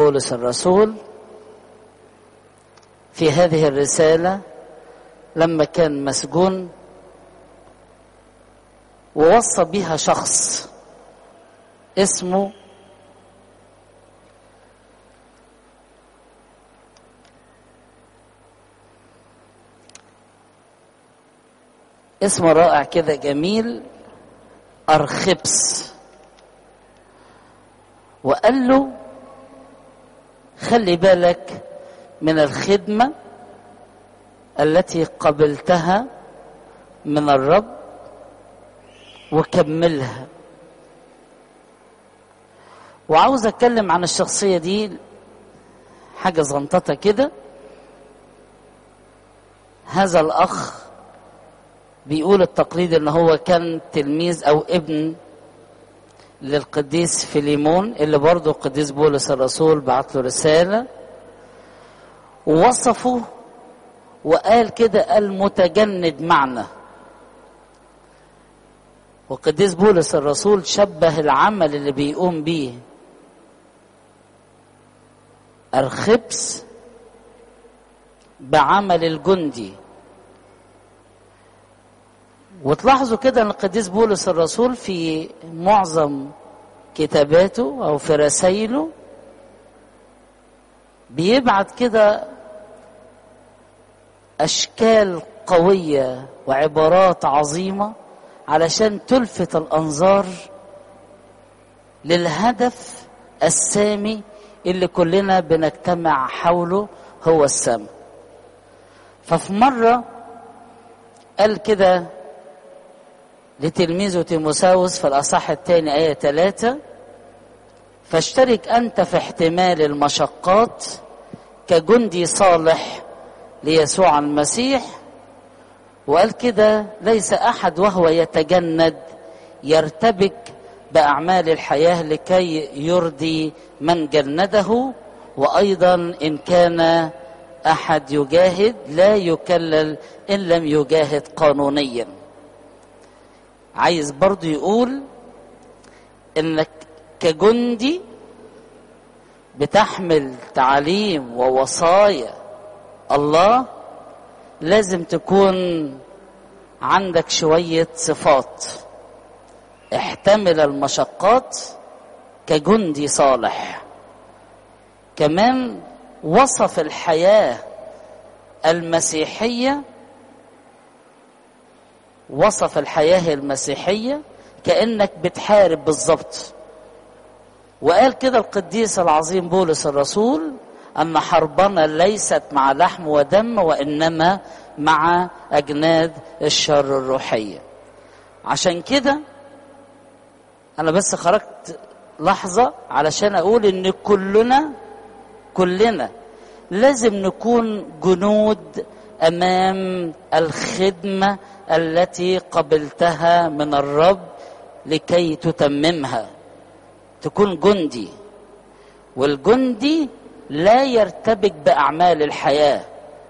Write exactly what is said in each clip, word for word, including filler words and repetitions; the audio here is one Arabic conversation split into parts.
بولس الرسول في هذه الرسالة لما كان مسجون، ووصى بها شخص اسمه اسمه رائع كده جميل، أرخبس. وقال له خلي بالك من الخدمة التي قبلتها من الرب وكملها. وعاوز اتكلم عن الشخصية دي حاجة زنطتة كده. هذا الأخ بيقول التقليد ان هو كان تلميذ او ابن للقديس فيليمون، اللي برضه القديس بولس الرسول بعت له رسالة ووصفه وقال كده المتجند معنا. والقديس بولس الرسول شبه العمل اللي بيقوم بيه أرخبس بعمل الجندي. وتلاحظوا كده ان القديس بولس الرسول في معظم كتاباته او في رسائله بيبعت كده اشكال قوية وعبارات عظيمة علشان تلفت الانظار للهدف السامي اللي كلنا بنجتمع حوله، هو السماء. ففي مرة قال كده لتلميذه تيموثاوس في الأصحاح الثاني آية ثلاثة: فاشترك أنت في احتمال المشقات كجندي صالح ليسوع المسيح. وقال كده ليس أحد وهو يتجند يرتبك بأعمال الحياة لكي يرضي من جنده، وأيضا إن كان أحد يجاهد لا يكلل إن لم يجاهد قانونيا. عايز برضو يقول انك كجندي بتحمل تعاليم ووصايا الله، لازم تكون عندك شوية صفات. احتمل المشقات كجندي صالح. كمان وصف الحياة المسيحية وصف الحياة المسيحية كأنك بتحارب بالضبط. وقال كده القديس العظيم بولس الرسول أن حربنا ليست مع لحم ودم وإنما مع أجناد الشر الروحية. عشان كده أنا بس خرجت لحظة علشان أقول إن كلنا كلنا لازم نكون جنود أمام الخدمة التي قبلتها من الرب لكي تتممها. تكون جندي، والجندي لا يرتبك بأعمال الحياة،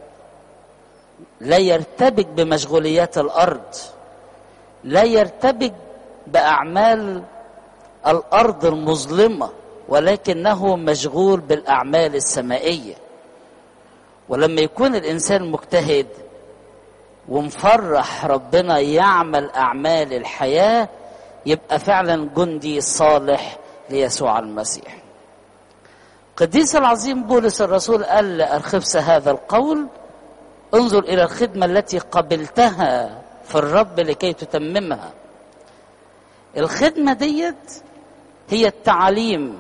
لا يرتبك بمشغوليات الأرض، لا يرتبك بأعمال الأرض المظلمة، ولكنه مشغول بالأعمال السمائية. ولما يكون الإنسان مجتهد ومفرح ربنا يعمل أعمال الحياة، يبقى فعلا جندي صالح ليسوع المسيح. قديس العظيم بولس الرسول قال لأرخبس هذا القول: انظر إلى الخدمة التي قبلتها في الرب لكي تتممها. الخدمة ديت هي التعاليم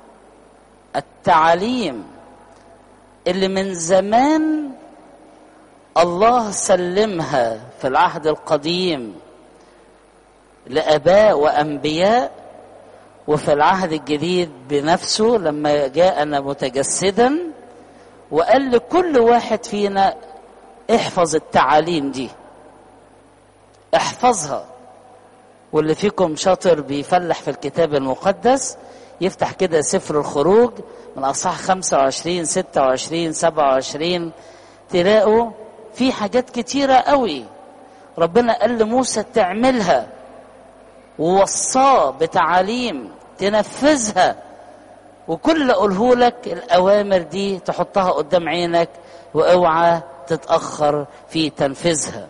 التعاليم اللي من زمان الله سلمها في العهد القديم لآباء وأنبياء، وفي العهد الجديد بنفسه لما جاءنا متجسدا وقال لكل واحد فينا احفظ التعاليم دي، احفظها. واللي فيكم شاطر بيفلح في الكتاب المقدس يفتح كده سفر الخروج من أصحاح خمسة وعشرين ستة وعشرين سبعة وعشرين، تلاقوا في حاجات كتيرة قوي ربنا قال لموسى تعملها، ووصاه بتعاليم تنفذها وكل اللي اقوله لك الاوامر دي تحطها قدام عينك واوعى تتاخر في تنفيذها.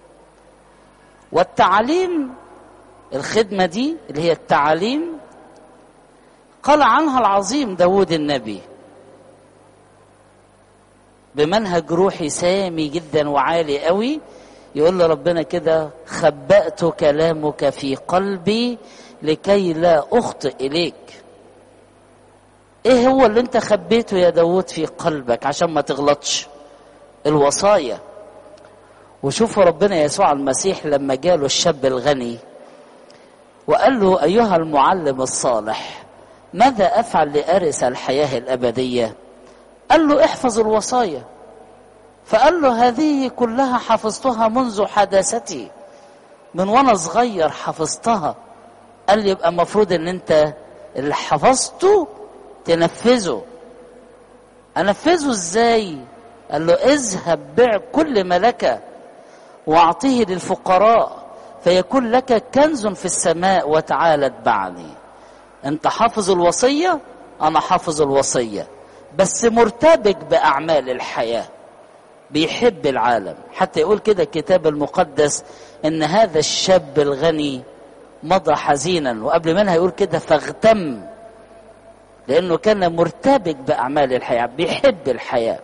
والتعليم الخدمه دي اللي هي التعليم قال عنها العظيم داود النبي بمنهج روحي سامي جدا وعالي قوي، يقول له ربنا كده: خبأت كلامك في قلبي لكي لا أخطئ إليك. ايه هو اللي انت خبيته يا داود في قلبك عشان ما تغلطش؟ الوصايا. وشوفوا ربنا يسوع المسيح لما جاله الشاب الغني وقال له: أيها المعلم الصالح، ماذا أفعل لأرث الحياة الأبدية؟ قال له: احفظ الوصايا. فقال له: هذه كلها حفظتها منذ حداثتي، من وانا صغير حفظتها. قال لي: يبقى المفروض ان انت اللي حفظته تنفذه. انفذه ازاي؟ قال له: اذهب بيع كل ما لك واعطيه للفقراء فيكون لك كنز في السماء وتعالى اتبعني. انت حافظ الوصية، انا حافظ الوصية، بس مرتبك باعمال الحياة، بيحب العالم. حتى يقول كده الكتاب المقدس ان هذا الشاب الغني مضى حزينا، وقبل منها يقول كده فاغتم، لانه كان مرتبك باعمال الحياة، بيحب الحياة.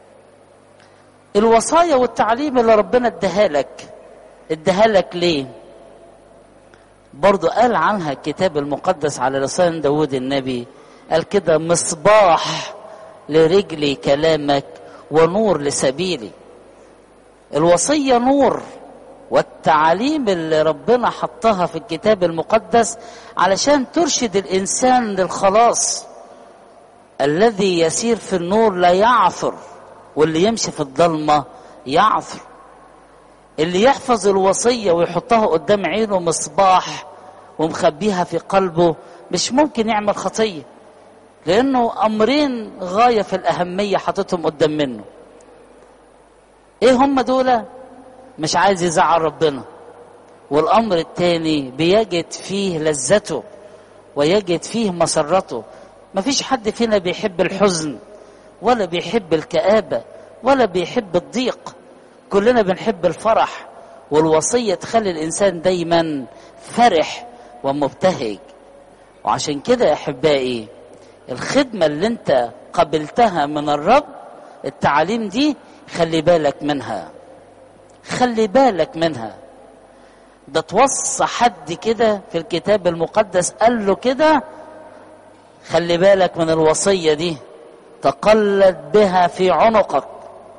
الوصايا والتعليم اللي ربنا اداها لك، اداها لك ليه؟ برضو قال عنها الكتاب المقدس على لسان داود النبي، قال كده: مصباح لرجلي كلامك ونور لسبيلي. الوصية نور، والتعاليم اللي ربنا حطها في الكتاب المقدس علشان ترشد الإنسان للخلاص. الذي يسير في النور لا يعثر، واللي يمشي في الظلمة يعثر. اللي يحفظ الوصية ويحطها قدام عينه مصباح ومخبيها في قلبه مش ممكن يعمل خطية، لأنه أمرين غاية في الأهمية حطتهم قدام منه. إيه هم دول؟ مش عايز يزعل ربنا، والأمر التاني بيجد فيه لذته ويجد فيه مسرته. مفيش حد فينا بيحب الحزن ولا بيحب الكآبة ولا بيحب الضيق، كلنا بنحب الفرح. والوصية تخلي الإنسان دايما فرح ومبتهج. وعشان كده يا أحبائي، الخدمة اللي انت قبلتها من الرب، التعاليم دي خلي بالك منها، خلي بالك منها. ده توصى حد كده في الكتاب المقدس، قال له كده: خلي بالك من الوصية دي، تقلد بها في عنقك،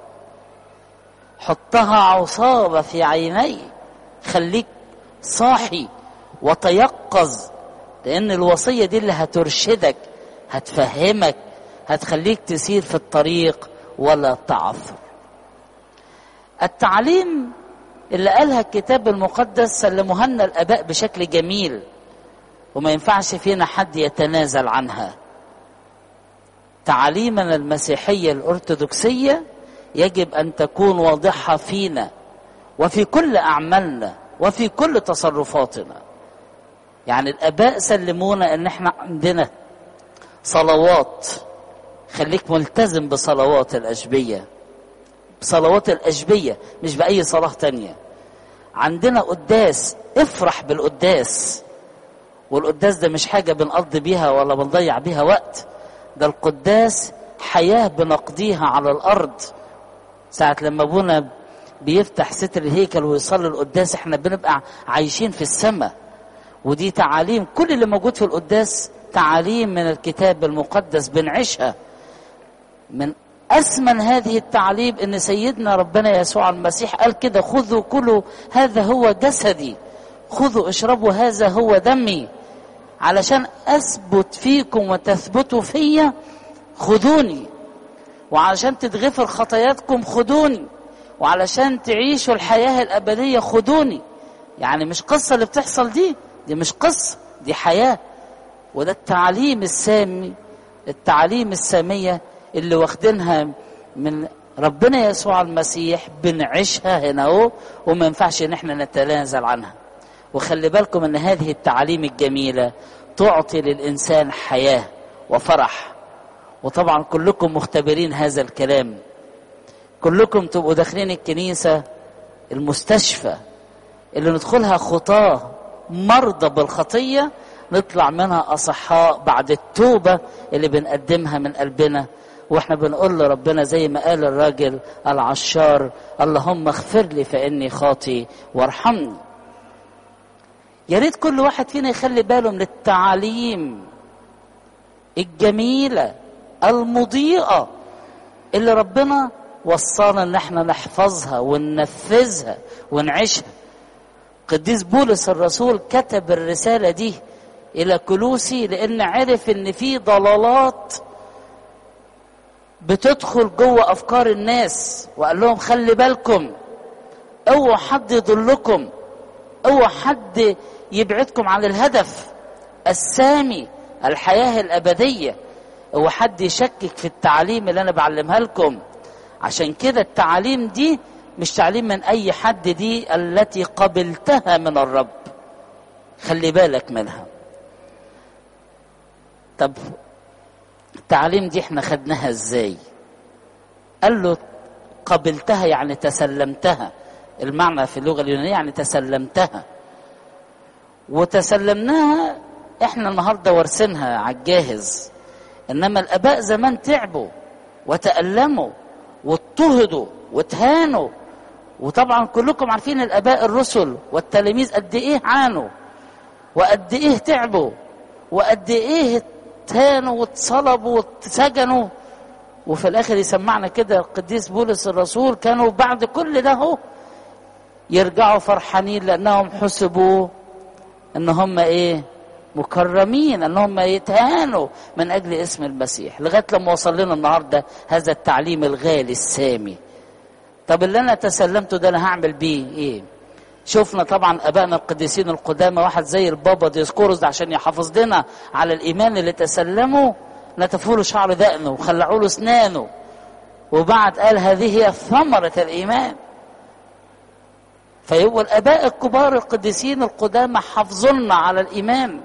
حطها عصابة في عيني، خليك صاحي وتيقظ، لأن الوصية دي اللي هترشدك، هتفهمك، هتخليك تسير في الطريق ولا تعثر. التعليم اللي قالها الكتاب المقدس سلموها لنا الآباء بشكل جميل، وما ينفعش فينا حد يتنازل عنها. تعاليمنا المسيحية الأرثوذكسية يجب أن تكون واضحة فينا وفي كل أعمالنا وفي كل تصرفاتنا. يعني الآباء سلمونا أن احنا عندنا صلوات، خليك ملتزم بصلوات الأشبية، بصلوات الأشبية مش بأي صلاة تانية. عندنا قداس، افرح بالقداس، والقداس ده مش حاجة بنقضي بيها ولا بنضيع بيها وقت، ده القداس حياة بنقضيها على الأرض. ساعة لما ابونا بيفتح ستر الهيكل ويصلي القداس احنا بنبقى عايشين في السماء. ودي تعاليم، كل اللي موجود في القداس تعاليم من الكتاب المقدس بنعيشها. من أثمن هذه التعليم ان سيدنا ربنا يسوع المسيح قال كده: خذوا كلوا هذا هو جسدي، خذوا اشربوا هذا هو دمي. علشان أثبت فيكم وتثبتوا فيا خذوني، وعلشان تتغفر خطاياتكم خذوني، وعلشان تعيشوا الحياة الأبدية خذوني. يعني مش قصة اللي بتحصل دي، دي مش قصة، دي حياة. وده التعليم السامي، التعليم السامية اللي واخدينها من ربنا يسوع المسيح، بنعيشها هنا اهو، وما ينفعش ان احنا نتنازل عنها. وخلي بالكم ان هذه التعاليم الجميلة تعطي للإنسان حياة وفرح. وطبعا كلكم مختبرين هذا الكلام، كلكم تبقوا داخلين الكنيسة المستشفى اللي ندخلها خطاة مرضى بالخطية، نطلع منها أصحاء بعد التوبة اللي بنقدمها من قلبنا، واحنا بنقول لربنا زي ما قال الراجل العشار: اللهم اغفر لي فإني خاطي وارحمني. يا ريت كل واحد فينا يخلي باله من التعاليم الجميلة المضيئة اللي ربنا وصانا ان احنا نحفظها وننفذها ونعيشها. قديس بولس الرسول كتب الرسالة دي الى كولوسي لان عرف ان في ضلالات بتدخل جوه افكار الناس، وقال لهم خلي بالكم، اوعوا حد يضلكم، اوعوا حد يبعدكم عن الهدف السامي الحياة الابدية، اوعوا حد يشكك في التعليم اللي انا بعلمها لكم. عشان كده التعليم دي مش تعليم من اي حد، دي التي قبلتها من الرب، خلي بالك منها. طب التعليم دي احنا خدناها ازاي؟ قال له قبلتها يعني تسلمتها، المعنى في اللغة اليونانية يعني تسلمتها، وتسلمناها احنا النهاردة وارثينها على الجاهز. انما الاباء زمان تعبوا وتألموا واضطهدوا واتهانوا، وطبعا كلكم عارفين الاباء الرسل والتلاميذ قد ايه عانوا وقد ايه تعبوا وقد ايه اتهانوا واتصلبوا واتسجنوا، وفي الاخر يسمعنا كده القديس بولس الرسول كانوا بعد كل ده هو يرجعوا فرحانين لانهم حسبوا ان هم ايه مكرمين، ان هم يتهانوا من اجل اسم المسيح، لغايه لما وصل لنا النهارده هذا التعليم الغالي السامي. طب اللي انا تسلمته ده انا هعمل بيه ايه؟ شفنا طبعا ابائنا القديسين القدامى، واحد زي البابا ديسكورس عشان يحافظ لنا على الايمان اللي تسلمه، نتفوا له شعر دقنه وخلعوا له اسنانه، وبعد قال هذه هي ثمره الايمان. فيبقوا الاباء الكبار القديسين القدامى حافظونا على الايمان،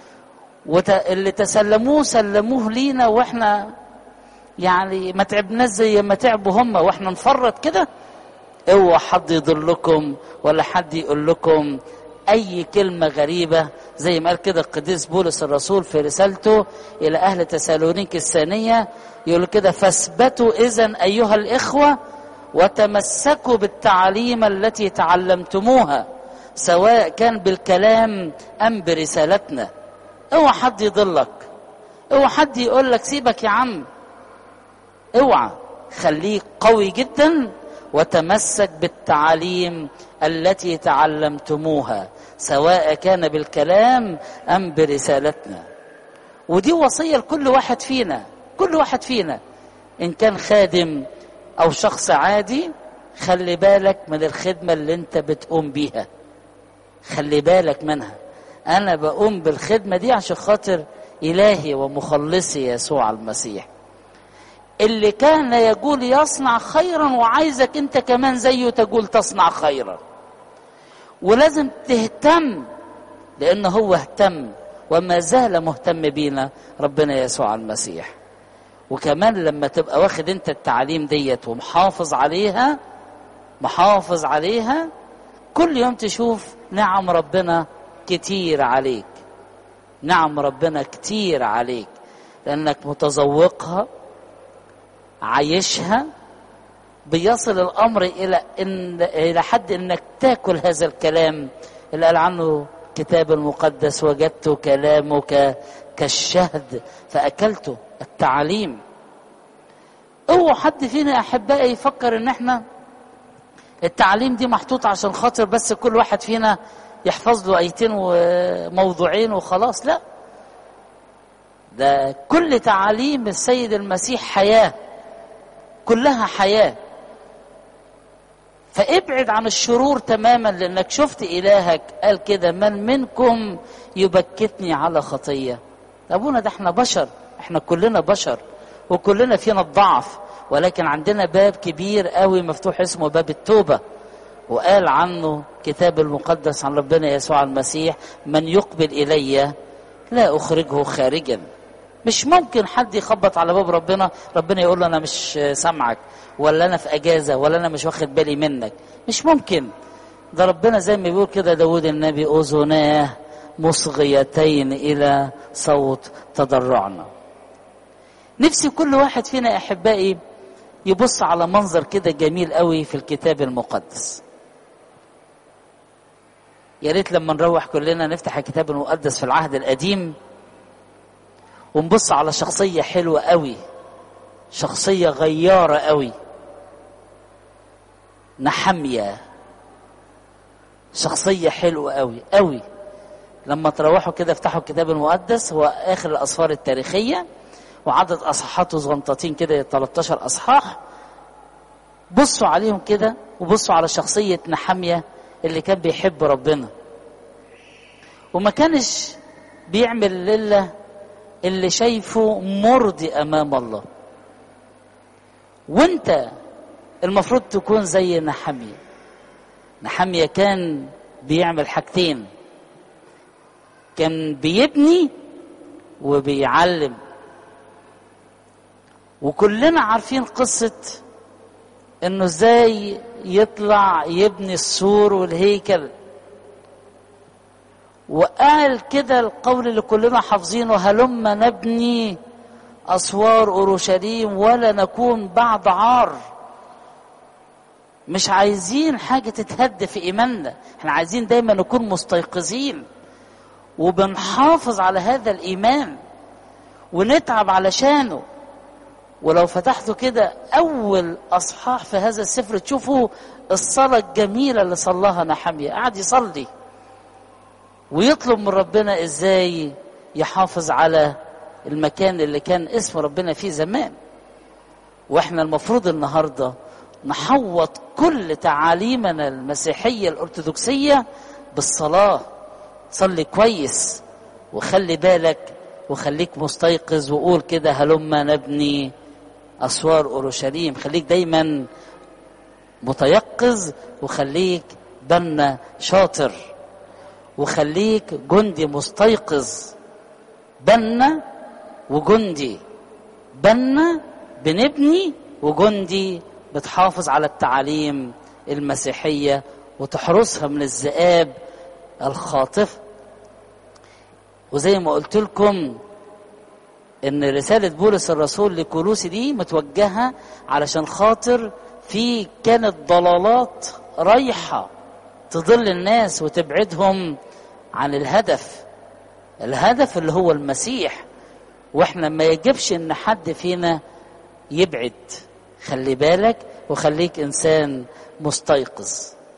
واللي تسلموه سلموه لينا، واحنا يعني ما تعبناش زي ما تعبوا هم واحنا نفرط كده. اوعى حد يضلكم ولا حد يقول لكم اي كلمه غريبه، زي ما قال كده القديس بولس الرسول في رسالته الى اهل تسالونيك الثانيه، يقول كده: فاثبتوا اذن ايها الاخوه وتمسكوا بالتعاليم التي تعلمتموها سواء كان بالكلام ام برسالتنا. اوعى حد يضلك، اوعى حد يقول لك سيبك يا عم، اوعى، خليك قوي جدا وتمسك بالتعاليم التي تعلمتموها سواء كان بالكلام ام برسالتنا. ودي وصية لكل واحد فينا، كل واحد فينا ان كان خادم او شخص عادي، خلي بالك من الخدمة اللي انت بتقوم بيها، خلي بالك منها. انا بقوم بالخدمة دي عشان خاطر الهي ومخلصي يسوع المسيح، اللي كان يقول يصنع خيرا، وعايزك انت كمان زيه تقول تصنع خيرا. ولازم تهتم، لان هو اهتم وما زال مهتم بينا ربنا يسوع المسيح. وكمان لما تبقى واخد انت التعليم ديت ومحافظ عليها، محافظ عليها كل يوم تشوف نعم ربنا كتير عليك، نعم ربنا كتير عليك، لانك متذوقها عايشها. بيصل الامر الى ان الى حد انك تاكل هذا الكلام اللي قال عنه الكتاب المقدس: وجدت كلامك كالشهد فاكلته. التعاليم، اوعوا حد فينا احبائي يفكر ان احنا التعليم دي محطوط عشان خاطر بس كل واحد فينا يحفظ له ايتين وموضوعين وخلاص. لا، ده كل تعاليم السيد المسيح حياة، كلها حياة. فابعد عن الشرور تماما، لانك شفت الهك قال كده: من منكم يبكتني على خطية. ابونا ده احنا بشر، احنا كلنا بشر وكلنا فينا الضعف، ولكن عندنا باب كبير قوي مفتوح اسمه باب التوبة، وقال عنه كتاب المقدس عن ربنا يسوع المسيح: من يقبل إلي لا أخرجه خارجا. مش ممكن حد يخبط على باب ربنا ربنا يقول له انا مش سامعك، ولا انا في اجازه، ولا انا مش واخد بالي منك. مش ممكن. ده ربنا زي ما بيقول كده داود النبي اذناه مصغيتين الى صوت تضرعنا. نفسي كل واحد فينا يا احبائي يبص على منظر كده جميل قوي في الكتاب المقدس. يا ريت لما نروح كلنا نفتح الكتاب المقدس في العهد القديم ونبص على شخصية حلوة قوي، شخصية غيارة قوي، نحمية. شخصية حلوة قوي قوي. لما تروحوا كده افتحوا الكتاب المقدس، هو آخر الأسفار التاريخية وعدد أصحاحاته صغنطتين كده ثلاثة عشر أصحاح. بصوا عليهم كده وبصوا على شخصية نحمية اللي كان بيحب ربنا وما كانش بيعمل إلا اللي شايفه مرضي أمام الله. وانت المفروض تكون زي نحمية. نحمية كان بيعمل حاجتين، كان بيبني وبيعلم. وكلنا عارفين قصة انه ازاي يطلع يبني السور والهيكل. وقال كده القول اللي كلنا حافظينه: هلما نبني اسوار اورشليم ولا نكون بعد عار. مش عايزين حاجة تتهد في ايماننا، احنا عايزين دايما نكون مستيقظين وبنحافظ على هذا الايمان ونتعب علشانه. ولو فتحتوا كده اول اصحاح في هذا السفر تشوفوا الصلاة الجميلة اللي صلاها نحمية. قعد يصلي ويطلب من ربنا ازاي يحافظ على المكان اللي كان اسم ربنا فيه زمان. واحنا المفروض النهاردة نحوط كل تعاليمنا المسيحية الارثوذكسية بالصلاة. صلي كويس وخلي بالك وخليك مستيقظ وقول كده: هلما نبني أسوار أورشليم. خليك دايما متيقظ وخليك بنا شاطر وخليك جندي مستيقظ. بنا وجندي، بنا بنبني وجندي بتحافظ على التعاليم المسيحية وتحرسها من الذئاب الخاطفة. وزي ما قلت لكم ان رسالة بولس الرسول لكولوسي دي متوجهة علشان خاطر في كانت ضلالات رايحة تضل الناس وتبعدهم عن الهدف، الهدف اللي هو المسيح. واحنا ما يجبش ان حد فينا يبعد. خلي بالك وخليك انسان مستيقظ.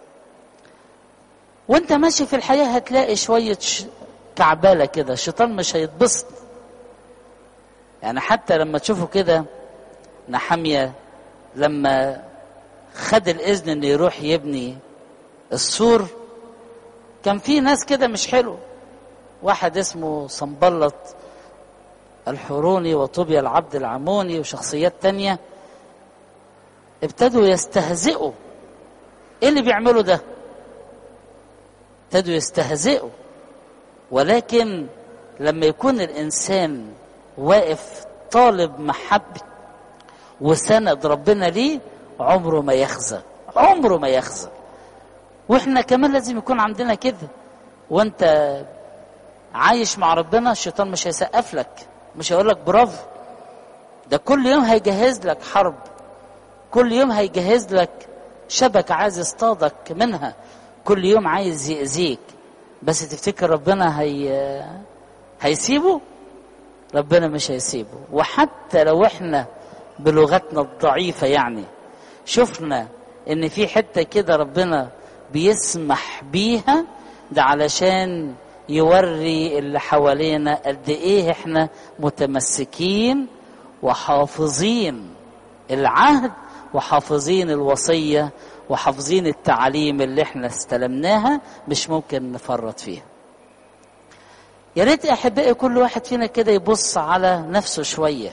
وانت ماشي في الحياة هتلاقي شوية كعبالة كده، الشيطان مش هيتبسط. يعني حتى لما تشوفوا كده نحمية لما خد الإذن انه يروح يبني السور، كان في ناس كده مش حلو. واحد اسمه صنبلط الحوروني وطوبيا العبد العموني وشخصيات تانية ابتدوا يستهزئوا. ايه اللي بيعملوا ده؟ ابتدوا يستهزئوا. ولكن لما يكون الإنسان واقف طالب محبة وسند ربنا ليه عمره ما يخزى، عمره ما يخزى. واحنا كمان لازم يكون عندنا كده. وانت عايش مع ربنا الشيطان مش هيسقف لك، مش هيقول لك برافو. ده كل يوم هيجهز لك حرب، كل يوم هيجهز لك شبكة عايز يصطادك منها، كل يوم عايز يأذيك. بس تفتكر ربنا هي هيسيبه؟ ربنا مش هيسيبه. وحتى لو احنا بلغتنا الضعيفة يعني شفنا ان في حتة كده ربنا بيسمح بيها، ده علشان يوري اللي حوالينا قد ايه احنا متمسكين وحافظين العهد وحافظين الوصية وحافظين التعليم اللي احنا استلمناها، مش ممكن نفرط فيها. يا ريت يا احبائي كل واحد فينا كده يبص على نفسه شوية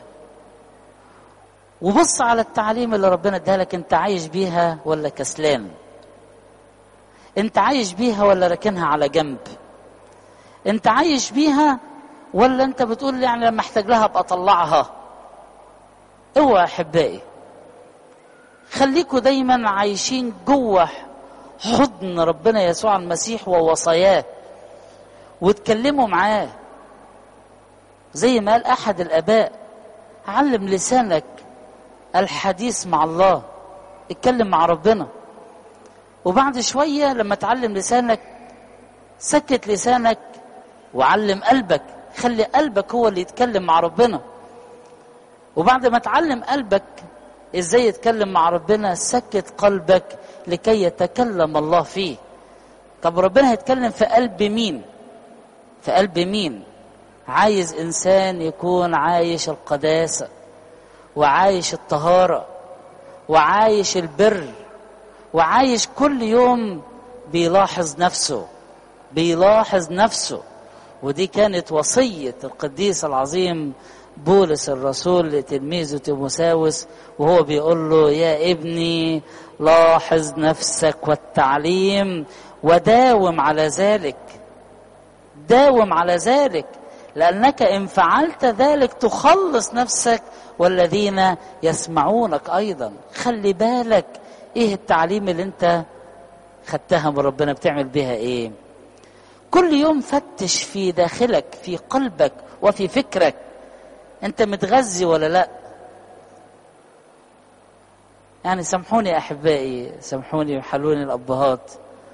وبص على التعليم اللي ربنا اداها لك. انت عايش بيها ولا كسلان؟ انت عايش بيها ولا راكنها على جنب؟ انت عايش بيها ولا انت بتقول يعني لما احتاج لها ابقى اطلعها؟ اوعى يا احبائي، خليكوا دايما عايشين جوه حضن ربنا يسوع المسيح ووصاياه، وتكلموا معاه زي ما قال احد الاباء: علم لسانك الحديث مع الله، اتكلم مع ربنا. وبعد شوية لما تعلم لسانك سكت لسانك وعلم قلبك، خلي قلبك هو اللي يتكلم مع ربنا. وبعد ما تعلم قلبك ازاي يتكلم مع ربنا، سكت قلبك لكي يتكلم الله فيه. طب ربنا هيتكلم في قلب مين؟ في قلب مين؟ عايز انسان يكون عايش القداسة وعايش الطهارة وعايش البر وعايش كل يوم بيلاحظ نفسه بيلاحظ نفسه. ودي كانت وصية القديس العظيم بولس الرسول لتلميذه تيموثاوس، وهو بيقول له: يا ابني لاحظ نفسك والتعليم وداوم على ذلك، داوم على ذلك، لأنك إن فعلت ذلك تخلص نفسك والذين يسمعونك أيضا. خلي بالك إيه التعليم اللي أنت خدتها من ربنا، بتعمل بيها إيه؟ كل يوم فتش في داخلك، في قلبك وفي فكرك، أنت متغذي ولا لأ؟ يعني سامحوني يا أحبائي، سامحوني وحلوني الأبهات،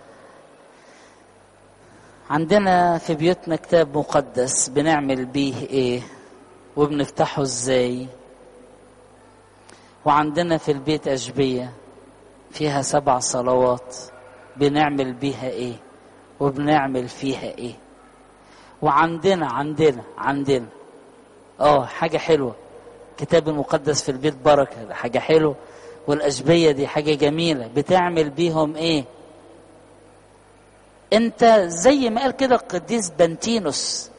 عندنا في بيوتنا كتاب مقدس بنعمل بيه ايه وبنفتحه ازاي؟ وعندنا في البيت أشبية فيها سبع صلوات بنعمل بيها ايه وبنعمل فيها ايه؟ وعندنا عندنا عندنا اه حاجة حلوة، كتاب المقدس في البيت بركة، ده حاجة حلوة، والأشبية دي حاجة جميلة، بتعمل بيهم ايه؟ انت زي ما قال كده القديس بنتينوس: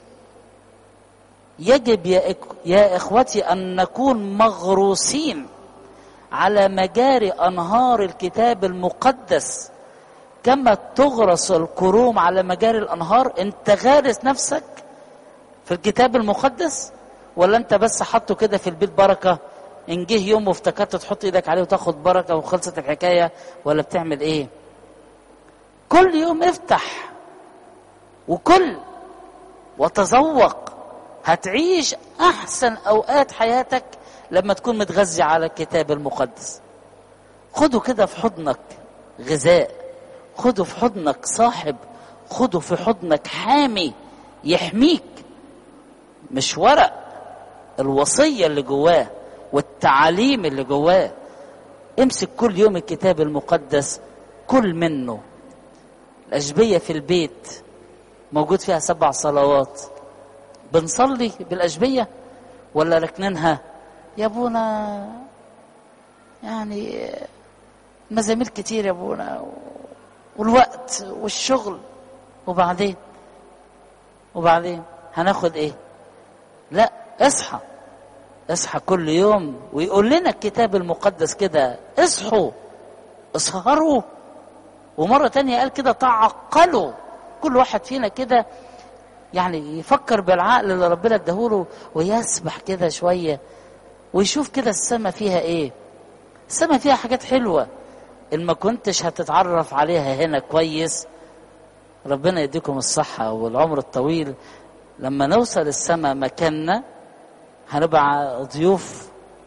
يجب يا, إك... يا اخوتي ان نكون مغروسين على مجاري انهار الكتاب المقدس كما تغرس الكروم على مجاري الانهار. انت غارس نفسك في الكتاب المقدس، ولا انت بس حطه كده في البيت بركة، ان جه يوم وافتكرت تحط ايدك عليه وتاخد بركة وخلصت الحكاية؟ ولا بتعمل ايه؟ كل يوم افتح وكل وتذوق، هتعيش احسن اوقات حياتك لما تكون متغذي على الكتاب المقدس. خده كده في حضنك غذاء، خده في حضنك صاحب، خده في حضنك حامي يحميك، مش ورق، الوصية اللي جواه والتعاليم اللي جواه. امسك كل يوم الكتاب المقدس، كل منه. الأشبية في البيت موجود فيها سبع صلوات، بنصلي بالأشبية ولا ركننها؟ يا ابونا يعني مزامير كتير يا ابونا، والوقت والشغل، وبعدين وبعدين هناخد ايه؟ لا، اصحى اصحى كل يوم. ويقول لنا الكتاب المقدس كده: اصحوا اسهروا. ومرة تانية قال كده: تعقلوا. كل واحد فينا كده يعني يفكر بالعقل اللي ربنا اداهوله ويسبح كده شوية ويشوف كده السماء فيها ايه. السماء فيها حاجات حلوة، ان ما كنتش هتتعرف عليها هنا كويس. ربنا يديكم الصحة والعمر الطويل. لما نوصل السماء مكاننا هنبقى ضيوف،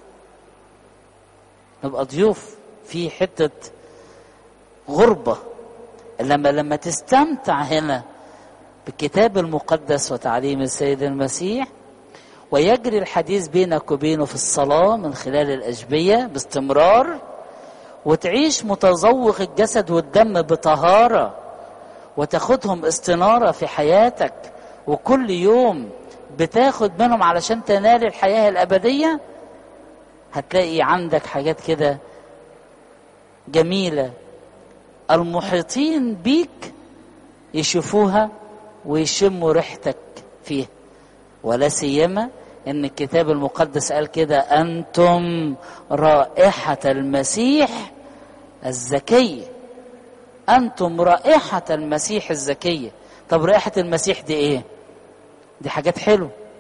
نبقى ضيوف في حتة غربة. لما لما تستمتع هنا بالكتاب المقدس وتعليم السيد المسيح، ويجري الحديث بينك وبينه في الصلاة من خلال الأشبية باستمرار، وتعيش متذوق الجسد والدم بطهارة، وتاخدهم استنارة في حياتك، وكل يوم بتاخد منهم علشان تنال الحياة الأبدية، هتلاقي عندك حاجات كده جميلة المحيطين بيك يشوفوها ويشموا ريحتك فيها. ولا سيما ان الكتاب المقدس قال كده: انتم رائحة المسيح الزكية. انتم رائحة المسيح الزكية. طب رائحة المسيح دي ايه؟ دي حاجات حلوة،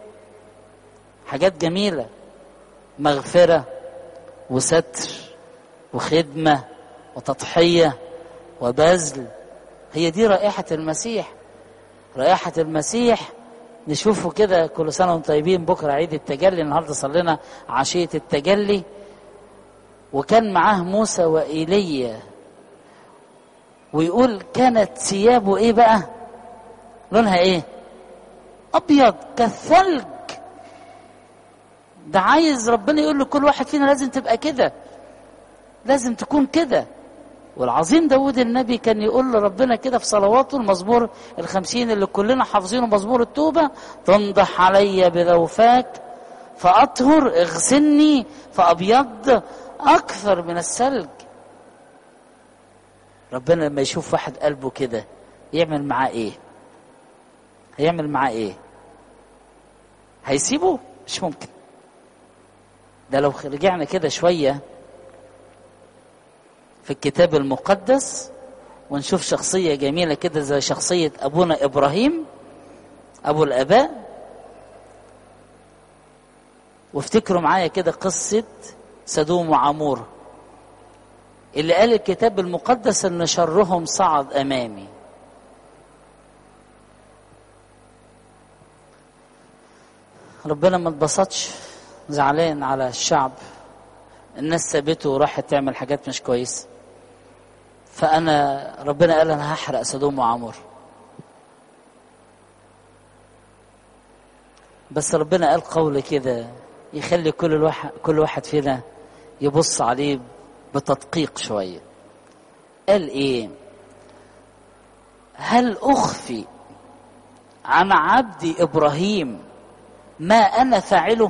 حاجات جميلة، مغفرة وستر وخدمة وتضحية وبذل. هي دي رائحة المسيح. رائحة المسيح نشوفه كده. كل سنة وانتم طيبين، بكرة عيد التجلي، النهاردة صلينا عشية التجلي، وكان معاه موسى وإيليا، ويقول كانت ثيابه ايه بقى؟ لونها ايه؟ ابيض كالثلج. ده عايز ربنا يقول لكل واحد فينا لازم تبقى كده، لازم تكون كده. والعظيم داود النبي كان يقول لربنا كده في صلواته، المزمور الخمسين اللي كلنا حافظينه، مزمور التوبة: تنضح علي بذوفاك فأطهر، اغسلني فأبيض أكثر من الثلج. ربنا لما يشوف واحد قلبه كده يعمل معاه ايه؟ هيعمل معاه ايه؟ هيسيبه؟ مش ممكن. ده لو رجعنا كده شوية في الكتاب المقدس ونشوف شخصية جميلة كده زي شخصية أبونا إبراهيم أبو الآباء، وافتكروا معايا كده قصة سدوم وعمور اللي قال الكتاب المقدس ان شرهم صعد امامي. ربنا ما اتبسطش، زعلان على الشعب، الناس سابته وراحت تعمل حاجات مش كويسه، فانا ربنا قال انا هحرق سدوم وعمور. بس ربنا قال قول كده يخلي كل الواحد كل واحد فينا يبص عليه بتدقيق شويه. قال ايه؟ هل اخفي عن عبدي ابراهيم ما انا فاعله؟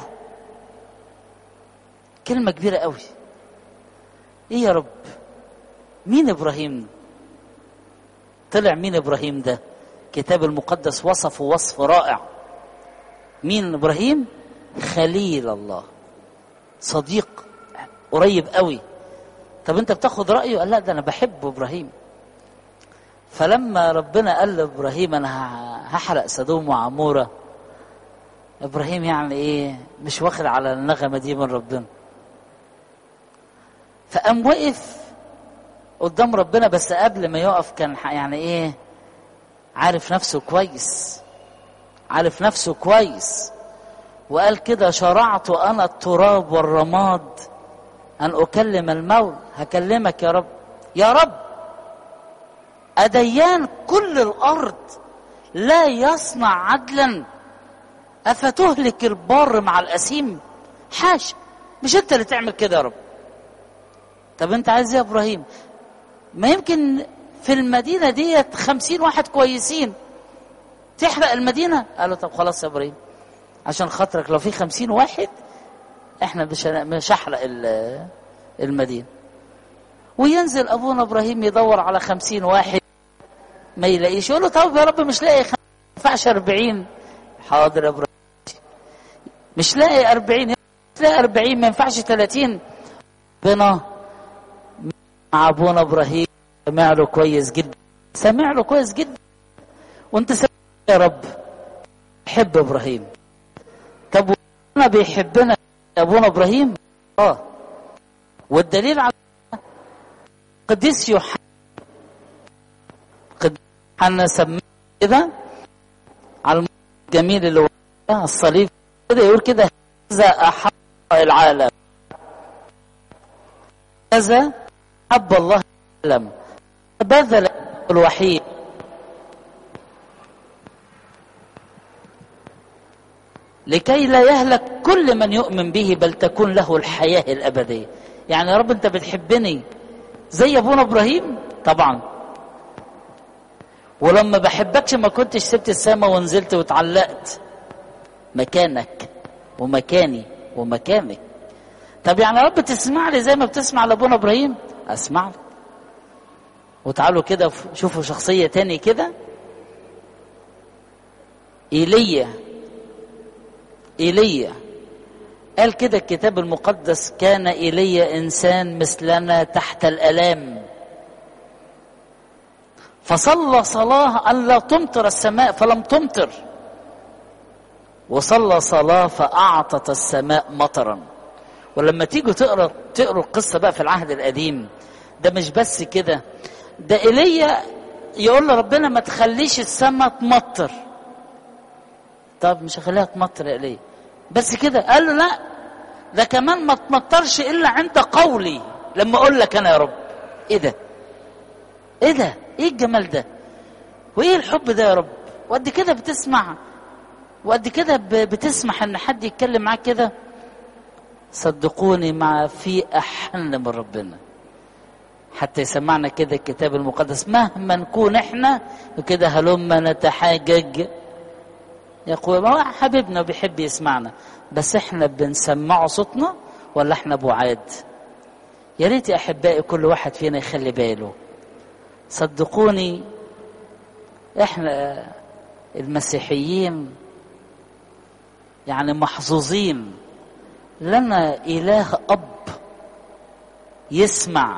كلمه كبيره قوي. ايه يا رب؟ مين ابراهيم؟ طلع مين ابراهيم ده؟ كتاب المقدس وصفه وصف رائع. مين ابراهيم؟ خليل الله، صديق قريب قوي. طب انت بتاخد رايه؟ قال لا، ده انا بحب ابراهيم. فلما ربنا قال لابراهيم انا هحرق سدوم وعموره، ابراهيم يعني ايه؟ مش واخد على النغمه دي من ربنا، فقام وقف قدام ربنا. بس قبل ما يقف كان يعني ايه؟ عارف نفسه كويس، عارف نفسه كويس، وقال كده: شرعت انا التراب والرماد ان اكلم المولى. هكلمك يا رب. يا رب، أديان كل الأرض لا يصنع عدلا؟ أفتهلك البار مع الأثيم؟ حاشا، مش أنت اللي تعمل كده يا رب. طب أنت عايز إيه يا إبراهيم؟ ما يمكن في المدينة ديت خمسين واحد كويسين، تحرق المدينة؟ قالوا طب خلاص يا إبراهيم، عشان خاطرك لو في خمسين واحد إحنا مش هحرق المدينة. وينزل أبونا إبراهيم يدور على خمسين واحد ما يلاقيش، يقول له طب يا رب مش لاقي، ما ينفعش أربعين. حاضر يا إبراهيم، مش لاقي أربعين، مش لاقي أربعين، ما ينفعش ثلاثين. ربنا مع أبونا إبراهيم سمع له كويس جدا، سمع له كويس جدا. وأنت سمع يا رب حب إبراهيم. طب ربنا بيحبنا أبونا إبراهيم؟ آه. والدليل على قديس يوحنا، قديس يوحنا سماه كده على الجميل اللي هو الصليب كده، يقول كده: هذا أحب العالم، هذا أحب الله العالم بذل الوحيد لكي لا يهلك كل من يؤمن به بل تكون له الحياة الأبدية. يعني يا رب أنت بتحبني زي أبونا إبراهيم؟ طبعا. ولما بحبكش ما كنتش سبت السماء ونزلت واتعلقت مكانك ومكاني ومكانك. طب يعني يا رب تسمع لي زي ما بتسمع لأبونا إبراهيم؟ أسمع لك. وتعالوا كده شوفوا شخصية تاني كده، إيليا. إيليا قال كده الكتاب المقدس: كان إيليا إنسان مثلنا تحت الآلام، فصلى صلاة أن لا تمطر السماء فلم تمطر، وصلى صلاة فأعطت السماء مطرا. ولما تيجوا تقرأ تقرأ القصة بقى في العهد القديم، ده مش بس كده، ده إيليا يقول لربنا ما تخليش السماء تمطر. طب مش هخليها تمطر يا إيليا، بس كده؟ قال له لا، ده كمان ما تمطرش إلا عند قولي، لما أقول لك أنا يا رب. إيه ده؟ إيه ده؟ إيه الجمال ده؟ وإيه الحب ده يا رب؟ وقد كده بتسمع، وقد كده بتسمح ان حد يتكلم معاك كده. صدقوني مع في احن من ربنا حتى يسمعنا كده الكتاب المقدس، مهما نكون احنا وكده هلما نتحاجج. يقول ما هو حبيبنا وبيحب يسمعنا، بس احنا بنسمعه صوتنا ولا احنا بعاد؟ يا ريت يا احبائي كل واحد فينا يخلي باله. صدقوني احنا المسيحيين يعني محظوظين، لنا إله أب يسمع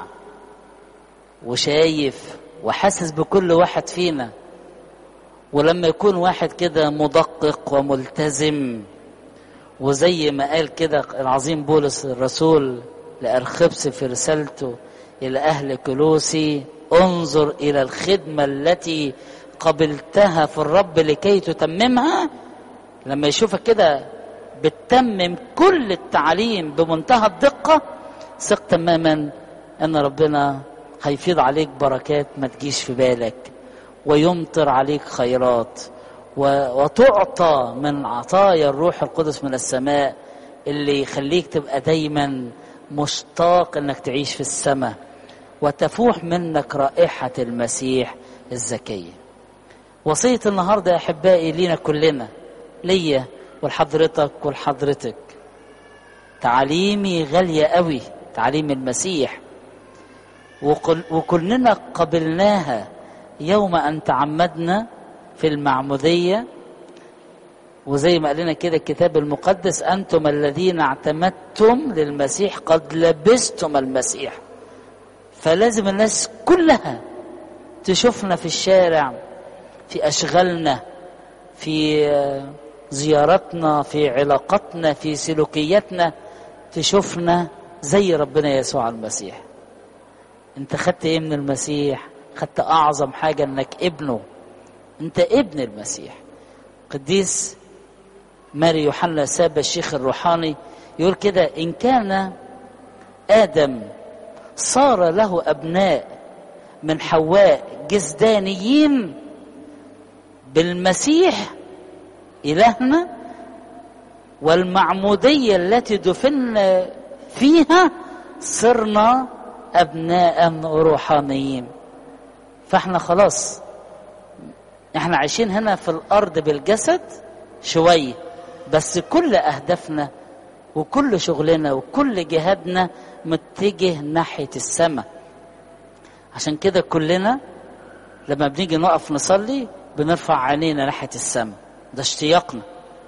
وشايف وحاسس بكل واحد فينا. ولما يكون واحد كده مدقق وملتزم، وزي ما قال كده العظيم بولس الرسول لأرخبس في رسالته إلى أهل كولوسي، انظر إلى الخدمة التي قبلتها في الرب لكي تتممها. لما يشوفك كده بتتمم كل التعليم بمنتهى الدقة، ثق تماما ان ربنا هيفيض عليك بركات ما تجيش في بالك، ويمطر عليك خيرات، وتعطى من عطايا الروح القدس من السماء اللي يخليك تبقى دايما مشتاق انك تعيش في السماء، وتفوح منك رائحة المسيح الزكية. وصية النهاردة يا أحبائي لينا كلنا، ليا ولحضرتك ولحضرتك، تعاليمي غالية قوي، تعاليم المسيح، وكل وكلنا قبلناها يوم أن تعمدنا في المعمودية. وزي ما قال لنا كده الكتاب المقدس، أنتم الذين اعتمدتم للمسيح قد لبستم المسيح. فلازم الناس كلها تشوفنا في الشارع، في أشغالنا، في زيارتنا، في علاقتنا، في سلوكياتنا، تشوفنا زي ربنا يسوع المسيح. انت خدت ايه من المسيح؟ خدت اعظم حاجة انك ابنه، انت ابن المسيح. قديس ماري يوحنا سابا الشيخ الروحاني يقول كده، ان كان آدم صار له ابناء من حواء جسدانيين، بالمسيح إلهنا والمعمودية التي دفن فيها صرنا أبناء روحانيين. فاحنا خلاص احنا عايشين هنا في الأرض بالجسد شوية، بس كل أهدافنا وكل شغلنا وكل جهادنا متجه ناحية السماء. عشان كده كلنا لما بنيجي نقف نصلي بنرفع عينينا ناحية السماء، ده اشتياقنا.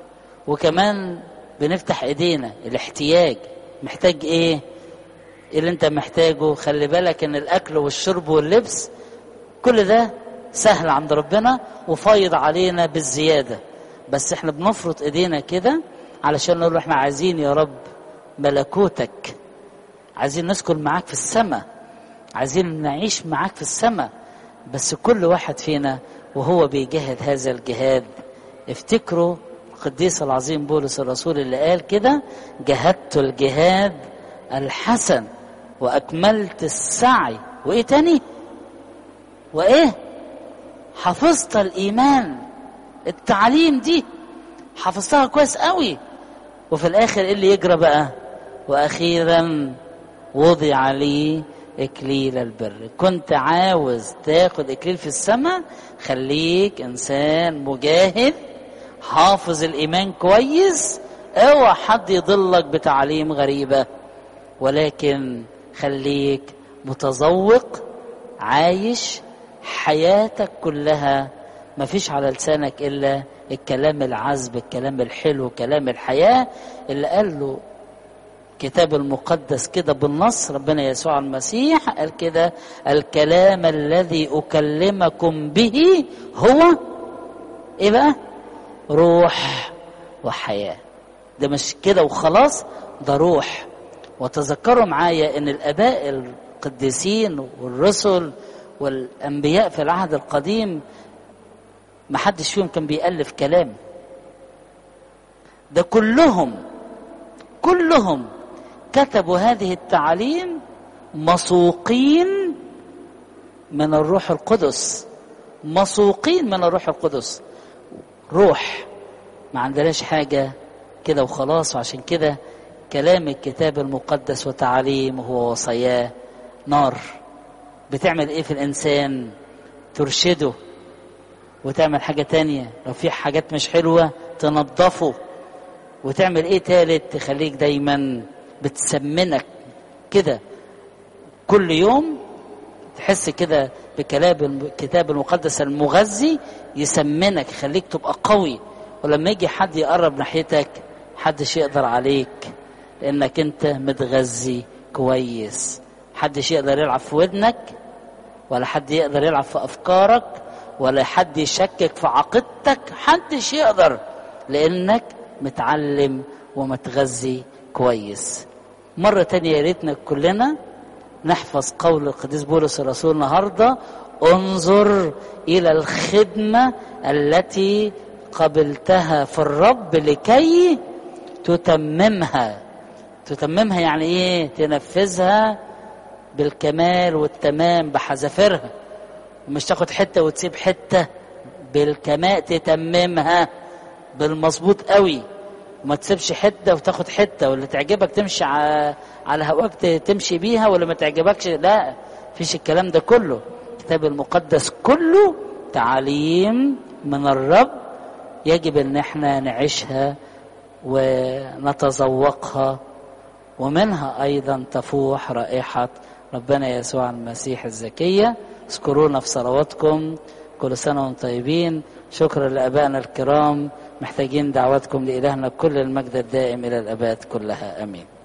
وكمان بنفتح ايدينا، الاحتياج، محتاج ايه؟ اللي انت محتاجه. خلي بالك ان الاكل والشرب واللبس كل ده سهل عند ربنا وفايض علينا بالزيادة، بس احنا بنفرط ايدينا كده علشان نقول احنا عايزين يا رب ملكوتك، عايزين نسكن معاك في السماء، عايزين نعيش معاك في السماء. بس كل واحد فينا وهو بيجاهد هذا الجهاد، افتكروا القديس العظيم بولس الرسول اللي قال كده، جهدت الجهاد الحسن وأكملت السعي، وإيه تاني؟ وإيه؟ حفظت الإيمان. التعليم دي حفظتها كويس قوي. وفي الآخر إيه اللي يجرى بقى؟ وأخيرا وضع لي إكليل البر. كنت عاوز تاخد إكليل في السماء؟ خليك إنسان مجاهد حافظ الإيمان كويس، اوعى حد يضلك بتعليم غريبة، ولكن خليك متذوق عايش حياتك كلها ما فيش على لسانك إلا الكلام العذب، الكلام الحلو، كلام الحياة اللي قال له الكتاب المقدس كده بالنص. ربنا يسوع المسيح قال كده، الكلام الذي أكلمكم به هو إيه بقى؟ روح وحياة. ده مش كده وخلاص، ده روح. وتذكروا معايا ان الاباء القديسين والرسل والانبياء في العهد القديم ما حدش فيهم كان بيألف كلام، ده كلهم كلهم كتبوا هذه التعاليم مسوقين من الروح القدس، مسوقين من الروح القدس. روح، ما عندناش حاجة كده وخلاص. وعشان كده كلام الكتاب المقدس وتعاليمه هو وصاياه نار بتعمل ايه في الانسان؟ ترشده. وتعمل حاجة تانية لو في حاجات مش حلوة تنظفه. وتعمل ايه تالت؟ تخليك دايما بتسمنك كده كل يوم، تحس كده بكلام الكتاب المقدس المغذي يسمنك، يخليك تبقى قوي. ولما يجي حد يقرب ناحيتك حدش يقدر عليك، لانك انت متغذي كويس. حدش يقدر يلعب في ودنك، ولا حد يقدر يلعب في افكارك، ولا حد يشكك في عقيدتك. حدش يقدر، لانك متعلم ومتغذي كويس. مرة تانية يا ريتنا كلنا نحفظ قول القديس بولس الرسول النهارده: انظر الى الخدمة التي قبلتها في الرب لكي تتممها. تتممها يعني ايه؟ تنفذها بالكمال والتمام بحذافيرها، ومش تاخد حتة وتسيب حتة. بالكمال تتممها بالمظبوط قوي، وما تسيبش حتة وتاخد حتة، واللي تعجبك تمشي على هواك تمشي بيها، واللي ما تعجبكش لا. فيش الكلام ده كله. الكتاب المقدس كله تعاليم من الرب، يجب ان احنا نعيشها ونتذوقها، ومنها ايضا تفوح رائحة ربنا يسوع المسيح الزكية. اذكرونا في صلواتكم. كل سنة وانتم طيبين. شكرا لآبائنا الكرام. محتاجين دعواتكم لإلهنا كل المجد الدائم إلى الأباد كلها. أمين.